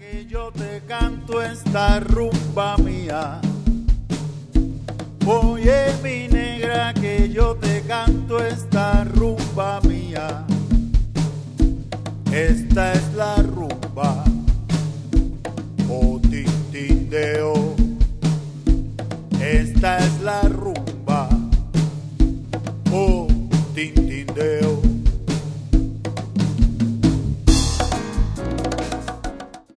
Que yo te canto esta rumba mía. Oye mi negra, que yo te canto esta rumba mía. Esta es la